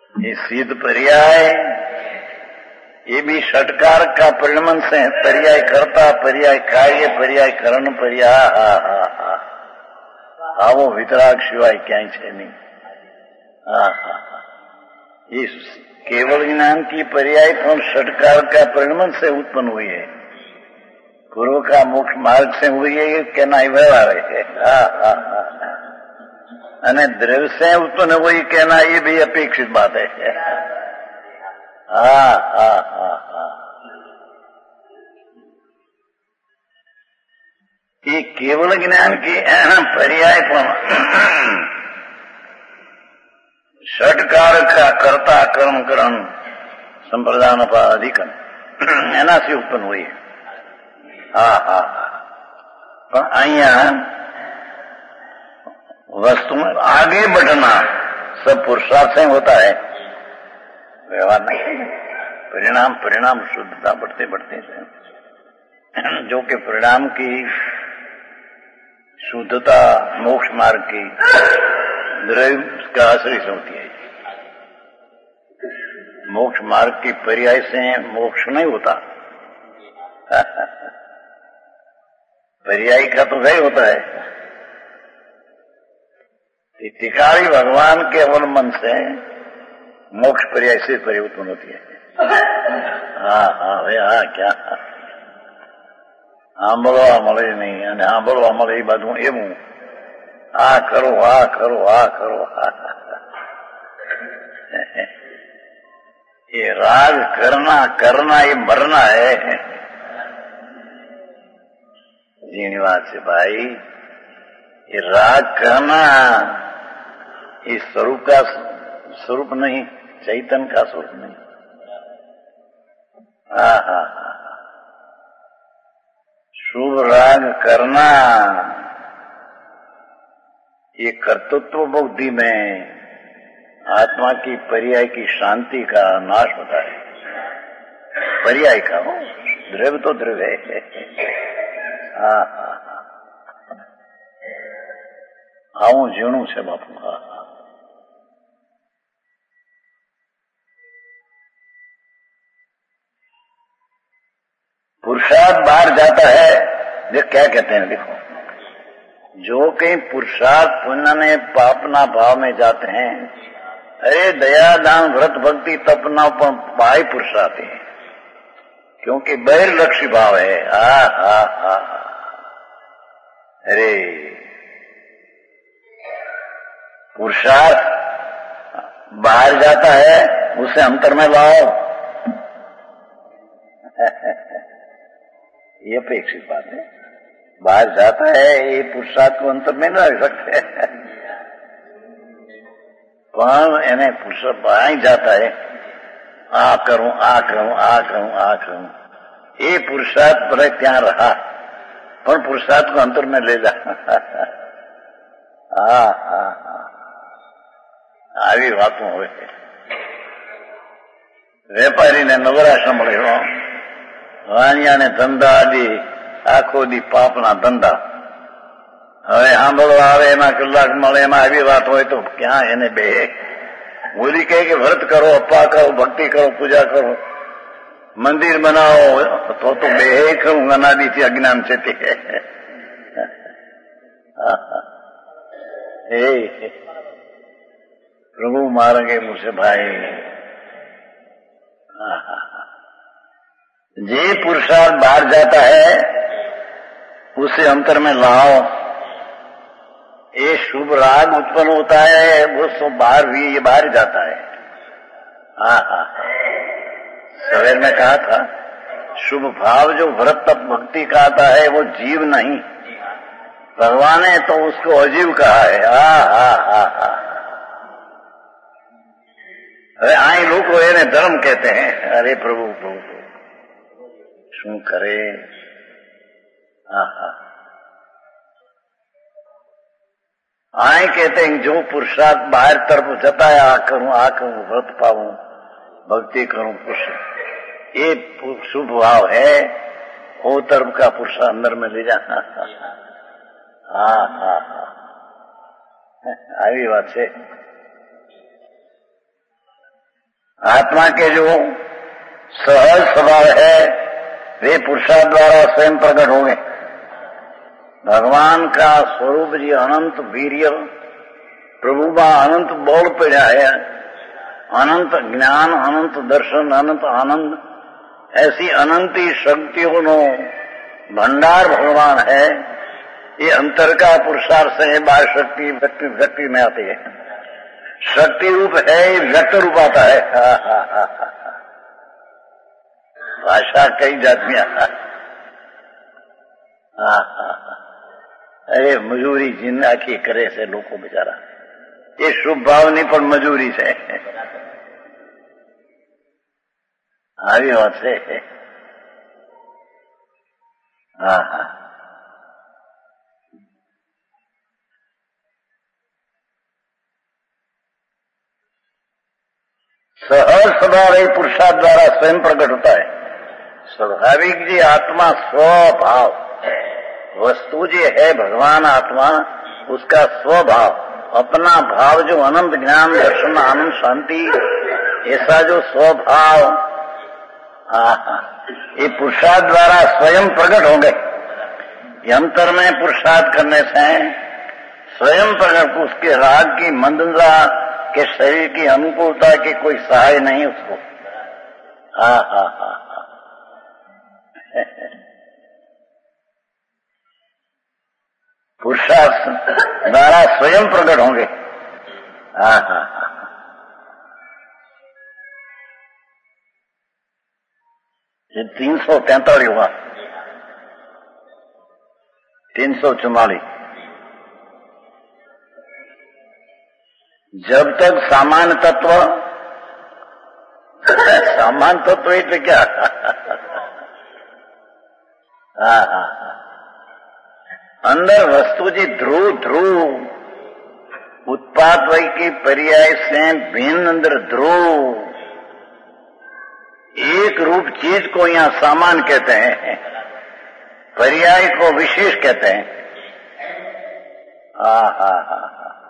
ये सिद्ध पर्याय, ये भी षटकार का परिणमन से पर्याय कर्ता, पर्याय कार्य, पर्याय करण, पर्याय हा हा हा આવો વિતરાગ સિવાય ક્યાંય છે નહીં. હા હા હા ये केवल ज्ञान की पर्याय पण षटकार का परिणमन से उत्पन्न हुई है. पूर्व का मोक्ष मार्ग से हुई है, ये कहना ही व्यवहार है. हाँ हाँ हाँ અને દ્રવ્ય से उत्पन्न हुई कहना ये भी अपेक्षित बात है. हाँ हाँ हाँ हाँ ये केवल ज्ञान की पर्याय पण षटकार का कर्ता कर्म करण संप्रदान अधिकरण એનાથી ઉત્પન્ન હોય. હા હા પણ અહીંયા वस्तु में आगे बढ़ना सब पुरुषार्थ से होता है, व्यवहार नहीं. परिणाम परिणाम शुद्धता बढ़ते बढ़ते से जो कि परिणाम की शुद्धता मोक्ष मार्ग की द्रव्य का आश्रय से होती है. मोक्ष मार्ग की पर्याय से मोक्ष नहीं होता. पर्याय का तो वही होता है. टिकारी भगवान के अवलंबन से मोक्ष पर्याय से परिवर्तन होती है. हाँ हाँ भाई हाँ क्या સાંભળવા મળે નહીં અને સાંભળવા મળે એ બધું એવું આ કરો આ કરો આ કરો. ये राग करना करना ये मरना है. जीनी बात से भाई, ये राग करना ये स्वरूप का स्वरूप नहीं, चैतन्य का स्वरूप नहीं. हाँ हाँ हाँ शुभ राग करना ये कर्तृत्व बुद्धि में आत्मा की पर्याय की शांति का नाश होता है. पर्याय का हो द्रव्य तो द्रव्य है. हाँ हाँ આવું ઝીણું છે બાપુ. હા पुरुषार्थ बाहर जाता है. जो क्या कहते हैं देखो, जो कहीं पुरुषार्थ पुण्य में पापना भाव में जाते हैं, अरे दया दान व्रत भक्ति तपना बाह्य पुरुषार्थ है, क्योंकि बहिर्लक्ष्य भाव है. हा हा हा अरे पुरुषार्थ बाहर जाता है, उसे अंतर में लाओ. ये अपेक्षित बात है. बाहर जाता है ये पुरुषार्थ को अंतर में न रख सकते. પણ એને પુરુષાર્થ બહાર जाता है, आ करूं आ करूं आ करूं आ करूं ये पुरुषार्थ पर ત્યાં रहा, પણ पुरुषार्थ को अंतर में ले जा. હા હા આવી વાતો હોય. વેપારીને નવરાશ મળ્યો, વાણિયાને ધંધા આદિ આખો દી પાપના ધંધા. હવે સાંભળવા આવે એમાં કલાક મળે, એમાં આવી વાત હોય તો ક્યાં એને બે બોલી કહે કે વ્રત કરો, અપ્પા કરો, ભક્તિ કરો, પૂજા કરો, મંદિર બનાવો, તો તો બે કરું અનાદિથી અજ્ઞાન છે તે. प्रभु मारेंगे मुझसे भाई. जे पुरुषार्थ बाहर जाता है उसे अंतर में लाओ. ये शुभ राग उत्पन्न होता है, वो सब बाहर भी ये बाहर जाता है. हाँ हाँ सवेर में कहा था, शुभ भाव जो व्रत तप भक्ति का आता है वो जीव नहीं, भगवान ने तो उसको अजीव कहा है. हाँ हाँ हाँ हाँ अरे आई लोग એને धर्म कहते हैं. अरे प्रभु प्रभु શું કરે. हाँ हाँ आए कहते हैं जो पुरुषार्थ बाहर तरफ जाता है, आ करूं आ करूं व्रत पाऊं भक्ति करूं पुरुष, ये शुभ भाव है, वो तरफ का पुरुष अंदर में ले जाना. हाँ हाँ हाँ આવી વાત છે. आत्मा के जो सहज स्वभाव है वे पुरुषार्थ द्वारा स्वयं प्रकट होंगे। भगवान का स्वरूप जी अनंत वीर्य प्रभु बा अनंत बोल पड़ा है, अनंत ज्ञान, अनंत दर्शन, अनंत आनंद, ऐसी अनंत शक्तियों नो भंडार भगवान है। ये अंतर का पुरुषार्थ से बाह्य शक्ति व्यक्ति व्यक्ति में आती है। शक्ति रूप है, व्यक्त रूप आता है। हा, हा, हा, हा। भाषा कई जातियां। हा, हा, हा। अरे मजूरी जिन आखी करे से लोग बेचारा, ये शुभ भाव नहीं पर मजूरी से આવી વાત છે। હા હા सहज स्वभाव ही पुरुषार्थ द्वारा स्वयं प्रकट होता है। स्वाभाविक जी आत्मा स्वभाव वस्तु जी है भगवान आत्मा, उसका स्वभाव अपना भाव जो अनंत ज्ञान दर्शन आनंद शांति ऐसा जो स्वभाव ये पुरुषार्थ द्वारा स्वयं प्रकट हो गए। यंत्र में पुरुषार्थ करने से स्वयं प्रकट, उसके राग की मंदता के शरीर की अनुकूलता की कोई सहाय नहीं उसको। हा हा हा हा पुरुषार्थ द्वारा स्वयं प्रकट होंगे। हा हा हा ये तीन सौ तैंतालीस हुआ, तीन सौ चौवालीस। जब तक सामान्य तत्व सामान्य तत्व એટલે क्या? हा हा अंदर वस्तु जी ध्रुव ध्रुव उत्पाद वही की पर्याय से भिन्न अंदर ध्रुव एक रूप चीज को यहाँ सामान कहते हैं, पर्याय को विशेष कहते हैं। हा हा हा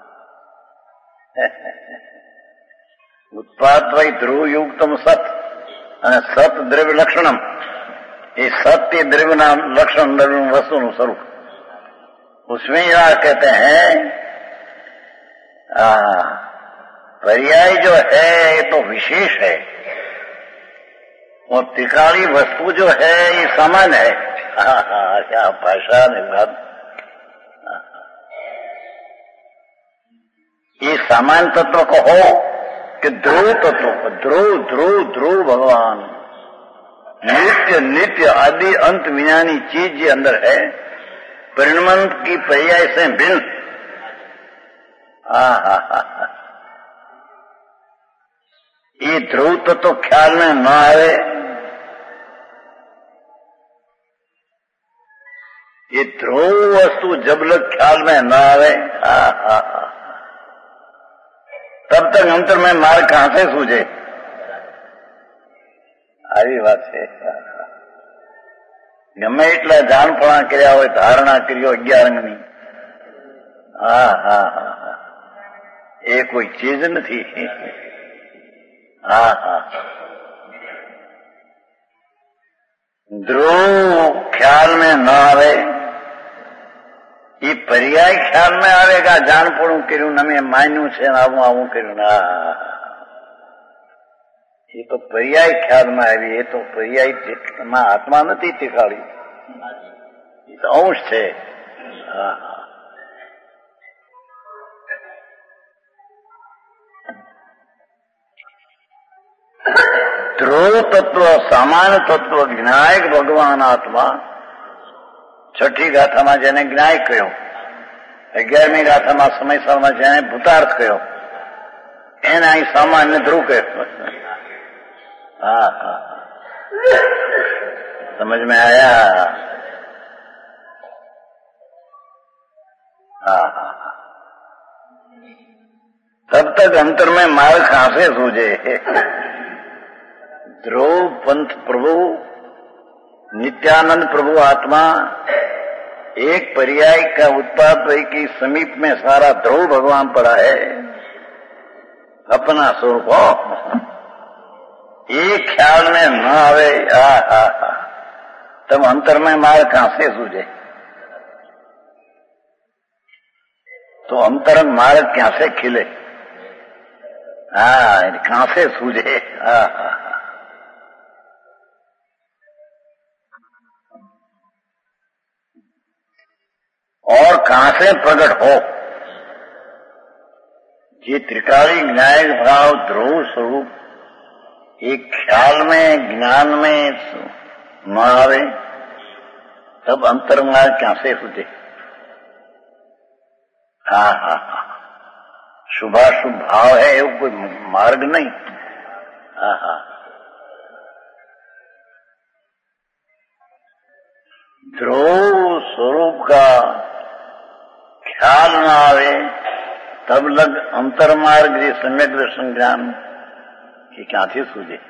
उत्पाद वही ध्रुव युक्तम सत सत द्रव्य लक्षणम, ये सत्य द्रव्य नाम लक्षण द्रव्य वस्तु नु स्वरूप, उसमें यह कहते हैं पर्याय जो है ये तो विशेष है और त्रिकाली वस्तु जो है ये सामान्य है। हा हा क्या भाषा निर्वाद, ये सामान्य तत्व को हो कि ध्रुव तत्व, ध्रुव ध्रुव ध्रुव भगवान नित्य नित्य आदि अंत विज्ञानी चीज जी अंदर है, परिणमन की पर्याय से भिन्न। हा हा हा ये ध्रुव तत्व ख्याल में न आवे, ये ध्रुव वस्तु जब लग ख्याल में न आवे, हा हा हा तब तक अंतर में मार्ग कहां से सूझे? આવી વાત છે। ગમે એટલા જાણપણા કર્યા હોય, ધારણા કર્યો અગિયાર અંગની, હા હા હા હા એ કોઈ ચીજ નથી। હા હા ध्रुव ख्याल में न आवे, ये पर्याय ख्याल में आवेगा। જાણપણું કર્યું ને મેં માન્યું છે ને આવું આવું કર્યું ના, ये तो पर्याय ख्याल में આવી, ये तो पर्याय માં આત્મા નથી ટીકાળી, ये तो अंश છે। હા ध्रुव तत्व सामान्य तत्व ज्ञायक भगवान आत्मा, छठी गाथाમાં જેને જ્ઞાયક કહ્યો, અગિયારમી ગાથામાં સમયસરમાં જેને ભૂતાર્થ કહ્યો, એને અહીં સામાન્ય ધ્રુવ કહ્યો। હા હા समझ में आया? हाँ हाँ तब तक अंतर में मार्ग कहां से सूझे? ध्रुव पंथ प्रभु नित्यानंद प्रभु आत्मा एक पर्याय का उत्पाद की समीप में सारा ध्रुव भगवान पड़ा है, अपना स्वरूप हो। એ ખ્યાલને ન આવે, આ હા હા તમ અંતરમાં માર્ગ कहां से सूझे? तो अंतरंग मार्ग क्या से खिले? हाँ कहां से सूझे? हाँ हाँ और कहां से प्रकट हो? ये त्रिकाली न्याय भाव ध्रुव स्वरूप एक ख्याल में ज्ञान में न आवे तब अंतरंग मार्ग क्या से सूझे? हाँ हाँ हाँ शुभाशुभ भाव है वो कोई मार्ग नहीं। हाँ हाँ ध्रुव स्वरूप का ख्याल न आवे तब लग अंतरमार्ग जी सम्यक दर्शन ज्ञान की क्या थी सूझे?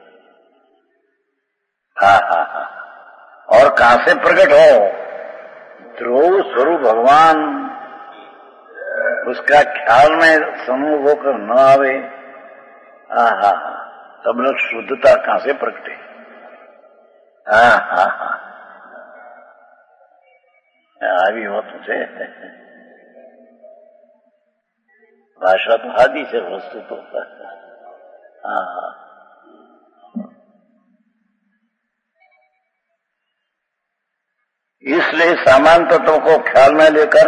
हाँ हाँ हाँ और कहां से प्रकट हो? ध्रुव स्वरूप भगवान उसका ख्याल में समूह होकर न आवे, हाँ हाँ हाँ तब लोग शुद्धता कहां से प्रकटे? हाँ हाँ हाँ આવી હોતું છે ભાષા તો આદિ છે વસ્તુ તો हाँ हाँ इसलिए सामान्य तत्वों को ख्याल में लेकर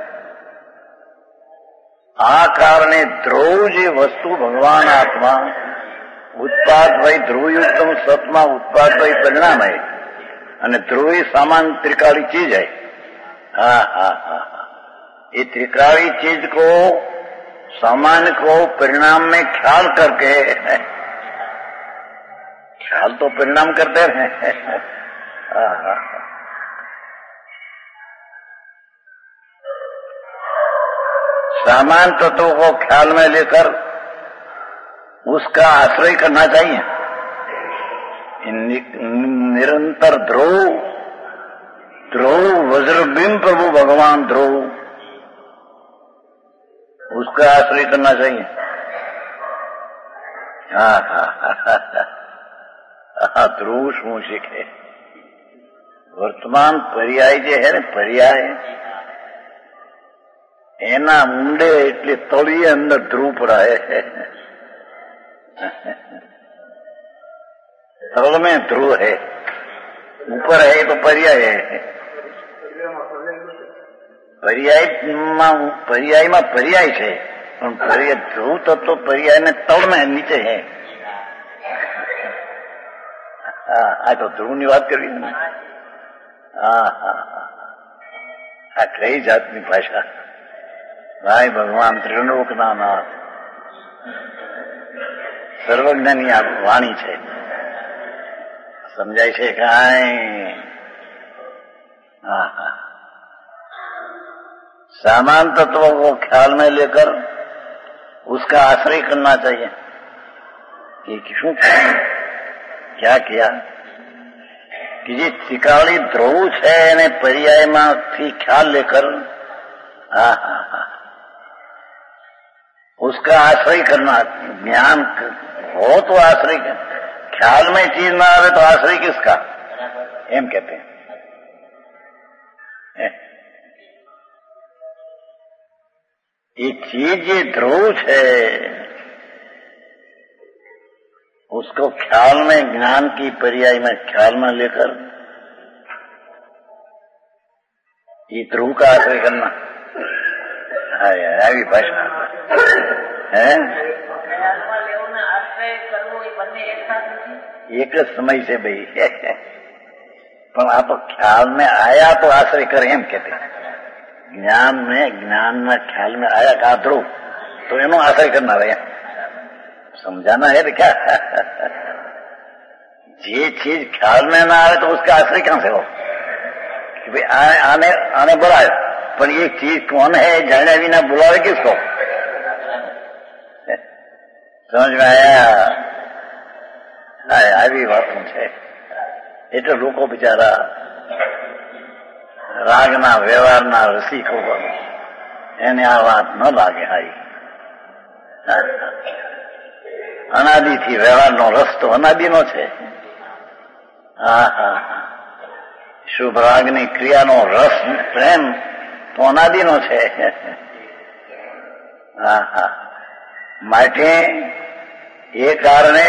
आ कारणे ध्रुव जी वस्तु भगवान आत्मा उत्पाद भाई ध्रुवयुक्तम सत्मा उत्पाद भाई परिणाम है અને ध्रुवी सामान्य त्रिकाली चीज है। हाँ हाँ हाँ ये त्रिकाली चीज को सामान्य को परिणाम में ख्याल करके ख्याल तो परिणाम करते हैं। हाँ हाँ सामान्य तत्वों को ख्याल में लेकर उसका आश्रय करना चाहिए। निरंतर ध्रुव ध्रुव वज्रबिंब प्रभु भगवान ध्रुव उसका आश्रय करना चाहिए। हाँ हाँ हाँ ध्रुव शू શીખે વર્તમાન પર્યાય જે હે ને પર્યાય એના મુંડે એટલે તળિયે અંદર ધ્રુવ પડાય तल में ध्रुव है ऊपर है तो पर्याय है। पर्याय पर्याय में पर्याय है पर्याय ध्रुव तत्व तो पर्याय ने तल में नीचे है। हाँ आ तो ध्रुव ની વાત કરવી ને। हाँ हाँ આ કઈ જાતની ભાષા ભાઈ ભગવાન ત્રિલોકના નાથ સર્વજ્ઞની આ વાણી છે समझाई से कहां? हाँ हाँ सामान्य तत्वों को ख्याल में लेकर उसका आश्रय करना चाहिए। ये क्यों क्या किया कि ये त्रिकाली ध्रुव है ने पर्याय में थी ख्याल लेकर हाँ हाँ हाँ उसका आश्रय करना। ज्ञान हो तो आश्रय कर, ख्याल में चीज ना आवे तो आश्रय किसका? एम कहते हैं। ये चीज ये ध्रुव है उसको ख्याल में ज्ञान की पर्याय में ख्याल में लेकर ये ध्रुव का आश्रय करना है भाषा है। एक समय से भाई पर आप ख्याल में आया तो आश्रय करें एम कहते हैं। ज्ञान में ज्ञान में ख्याल में आया कहा ध्रुव तो एनो आश्रय करना रहे समझाना है तो क्या ये चीज ख्याल में ना आए तो उसका आश्रय कहां से हो कि भाई आने आने, आने बुलाए पर ये चीज कौन है जाने भी ना बुलावे किसको? समझ में आया? આવી વાતો છે એટલે લોકો બિચારા રાગના વ્યવહારના રસિકો એને આ વાત ન લાગે હાઈ અનાદિથી વ્યવહારનો રસ તો અનાદિનો છે. હા હા શુભ રાગની ક્રિયાનો રસ પ્રેમ તો અનાદિનો છે. હા હા માટે એ કારણે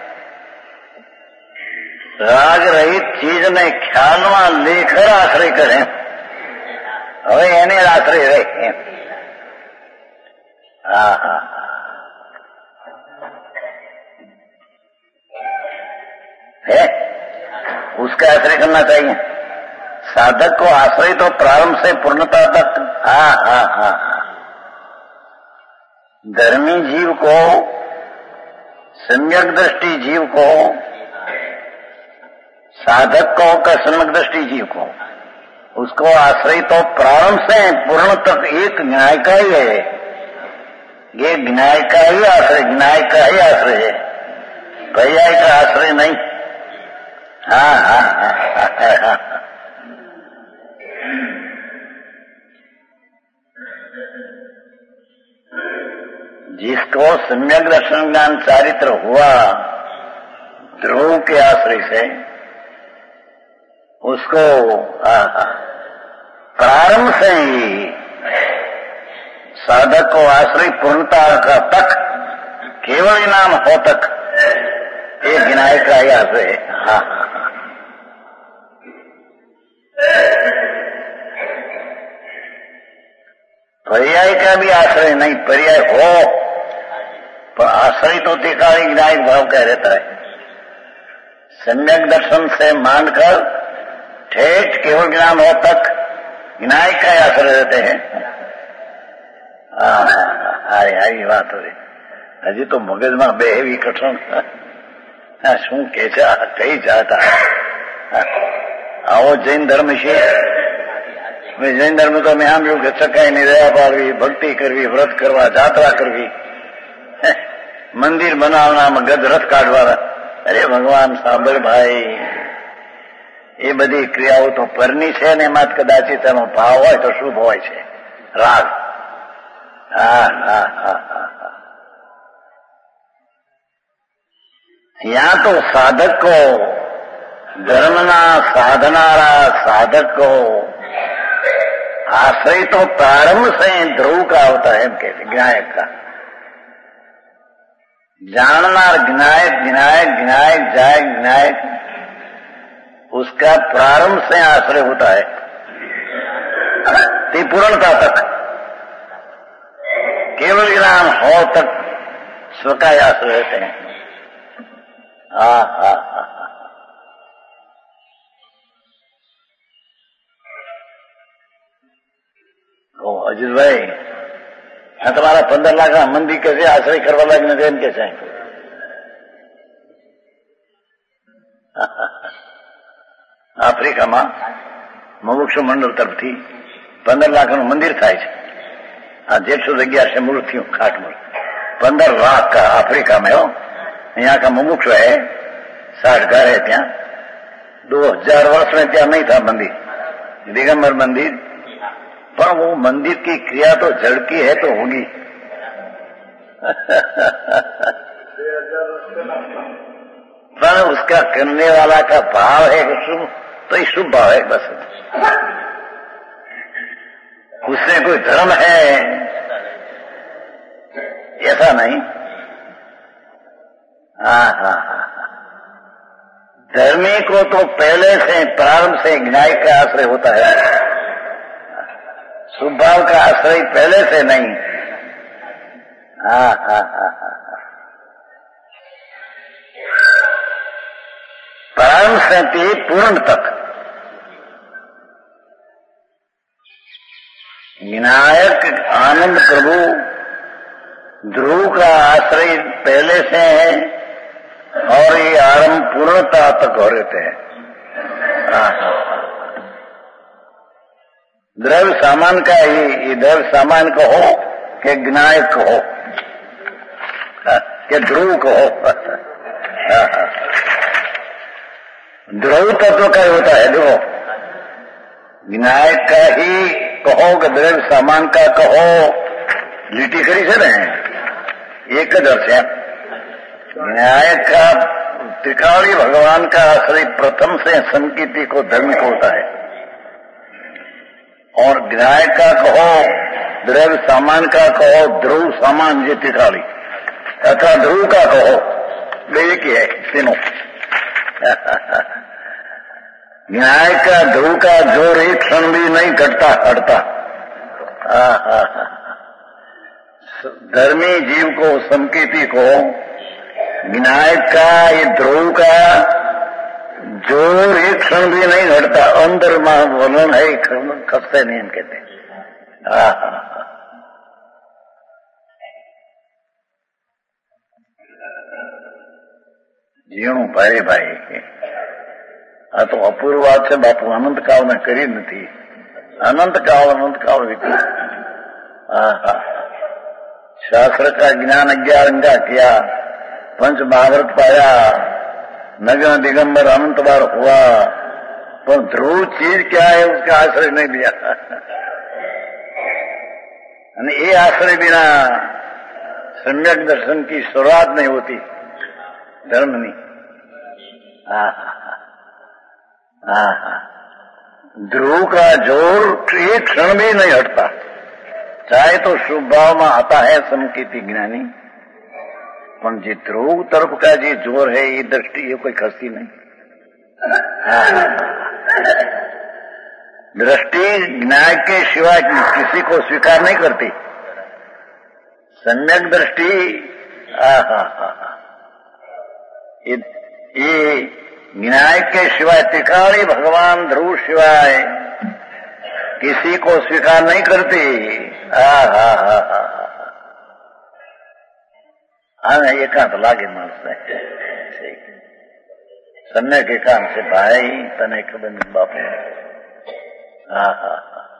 રાગ રહિત ચીજને ખ્યાલમાં લેખર આશ્રય કરે, હવે એને આશ્રય રહે. હા હા है उसका आश्रय करना चाहिए. साधक को आश्रय तो प्रारंभ से पूर्णता तक. हाँ हाँ हाँ धर्मी जीव को, सम्यक दृष्टि जीव को, साधक को का सम्यक दृष्टि जीव को, उसको आश्रय तो प्रारंभ से पूर्ण तक एक न्याय का ही है. ये न्याय का ही आश्रय, न्याय का ही आश्रय है, पर्याय का आश्रय नहीं. हाँ हाँ हाँ हाँ जिसको सम्यक दर्शन ज्ञान चारित्र हुआ ध्रुव के आश्रय से, उसको प्रारंभ से ही साधक को आश्रय पूर्णता का तक केवल इनाम हो तक एक गिनाय का ही आश्रय है. हाँ पर्याय का भी आश्रय नहीं, पर्याय हो पर आश्रय तो तिकाली गिनायक भाव का रहता है. सम्यक दर्शन से मानकर ठेठ केवल ज्ञान हो तक गिनायक का आश्रय रहते हैं. हाँ हारी हारी बात हो रही. હજી તો મગજમાં બે એવી કઠણ શું કે છે કઈ જાતા. આવો જૈન ધર્મ છે. જૈન ધર્મ તો મેં સાંભળ્યું કે ચકાઈની દયા પાડવી, ભક્તિ કરવી, વ્રત કરવા, જાત્રા કરવી, મંદિર બનાવવાના, ગદ રથ કાઢવાના. અરે ભગવાન સાંભળ ભાઈ, એ બધી ક્રિયાઓ તો પરની છે ને એમાં કદાચિત એનો ભાવ હોય તો શુભ હોય છે. રાગ. હા હા હા હા यहाँ तो साधक को, धर्मना साधनारा साधक को आश्रय तो प्रारंभ से ध्रुव का होता है, कहते ज्ञायक का. जाननार ज्ञायक, ज्ञायक ज्ञायक जायक ज्ञायक, उसका प्रारंभ से आश्रय होता है ते पूर्णता तक. केवल ज्ञान हो तक स्वका आश्रय रहते हैं. હા હા હા અજીતભાઈ, આ તમારા પંદર લાખ ના મંદિર કે છે આશ્રય કરવા લાગીને એમ કે છે. આફ્રિકામાં મુમુક્ષુ મંડળ તરફથી પંદર લાખનું મંદિર થાય છે. આ જેઠસો જગ્યા છે મૂર્તિઓ ખાટમૂળ. पंद्रह लाख का अफ्रीका में हो. यहाँ का मुमुक्ष है, साठ घर है. ત્યાં दो हजार वर्ष में ત્યાં नहीं था मंदिर, दिगंबर मंदिर. पर वो मंदिर की क्रिया तो जड़ की है तो होगी. पर उसका करने वाला का भाव है शुभ, तो ये शुभ भाव है बस. उसमें कोई धर्म है ऐसा नहीं. हाँ हाँ हाँ धर्मी को तो पहले से प्रारंभ से न्याय का आश्रय होता है, स्वभाव का आश्रय पहले से नहीं. हाँ हाँ हाँ हाँ प्रारंभ से पूर्ण तक विनायक आनंद प्रभु ध्रुव का आश्रय पहले से है और ये आरंभ पूर्णता तक हो रहते हैं. द्रव्य सामान का ही, ये द्रव्य सामान को हो कि ज्ञायक को हो कि ध्रुव को हो. ध्रुव तत्व का ही होता है. देखो ज्ञायक का ही कहो कि द्रव्य सामान का कहो, લીટી કરી છે ને એક જ અર્થ છે. न्याय का त्रिकाली भगवान का आश्रय प्रथम से संकीर्ति को धर्मिक होता है, और न्याय का कहो, द्रव्य सामान का कहो, ध्रुव सामान ये त्रिकाली, अथवा ध्रुव का कहो, वे एक ही है तीनों। न्याय का ध्रुव का जोर एक क्षण भी नहीं घटता हटता। धर्मी जीव को, संकीर्ति को विनायक का ये ध्रुव का जोर एक क्षण भी नहीं घटता, अंदर वर्णन है, खसते नहीं कहते। जीणु भाई भाई आ तो अपूर्व बात है। बापू अनंत काल में करी नहीं, अनंत काल अनंत काल वीती। शास्त्र का ज्ञान अज्ञान किया, पंच महाभारत पाया, नग्न दिगंबर अनंत बार हुआ, पर ध्रुव चीज क्या है उसका आश्रय नहीं लिया। ये आश्रय बिना सम्यक दर्शन की शुरुआत नहीं होती, धर्म नहीं। ध्रुव का जोर एक क्षण भी नहीं हटता, चाहे तो शुभ भाव में आता है संकीर्ति ज्ञानी, पर जी ध्रुव तरफ का जी जोर है, ये दृष्टि ये कोई खसती नहीं। दृष्टि न्याय के सिवाय किसी को स्वीकार नहीं करती। सम्यक दृष्टि ये, ये न्याय के सिवाय, त्रिकाली भगवान ध्रुव सिवाय किसी को स्वीकार नहीं करती। हा हा हा हा एकांत लागे मानस ने सम्यक एकांत से भाई तने खबर नहीं बापू। हा हा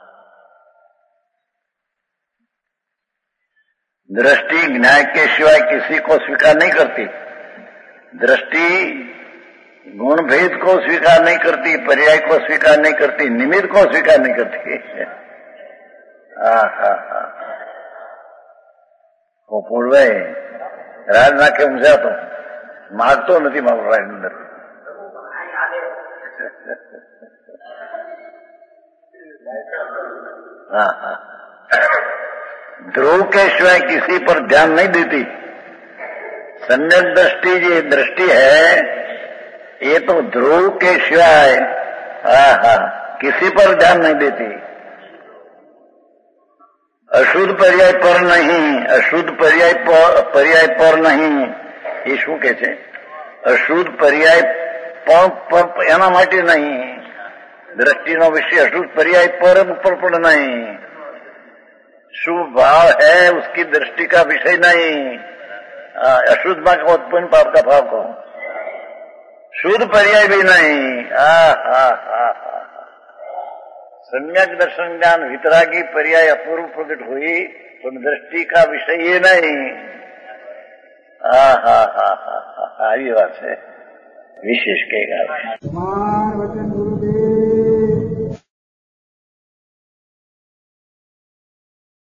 दृष्टि न्याय के सिवाय किसी को स्वीकार नहीं करती। दृष्टि गुण भेद को स्वीकार नहीं करती, पर्याय को स्वीकार नहीं करती, निमित्त को स्वीकार नहीं करती। हा हा हा वो पूर्वे राज नाखे ઊંઝા તો માગતો નથી મારો રાજેન્દ્ર। हाँ हाँ ध्रुव के सिवाय किसी पर ध्यान नहीं देती। सम्यक दृष्टि ये दृष्टि है, ये तो ध्रुव के सिवाय हाँ हाँ किसी पर ध्यान नहीं देती। अशुद्ध पर्याय पर नहीं, अशुद्ध पर्याय पर पर्याय पर नहीं, ये શું કે છે? અશુદ્ધ पर्याय પર એના માટે નહીં, दृष्टिનો विषय अशुद्ध पर्याय पर ऊपर पर नहीं, शुभ भाव है उसकी दृष्टि का विषय नहीं। अशुद्ध भाव का उत्पन्न पाप का भाव को, शुद्ध पर्याय भी नहीं। आ हा हा सम्यक दर्शन ज्ञान वितरागी पर्याय अपूर्व प्रकट हुई, तो दृष्टि का विषय ये नहीं। हा हा हा हा आई बात है, विशेष कहेगा।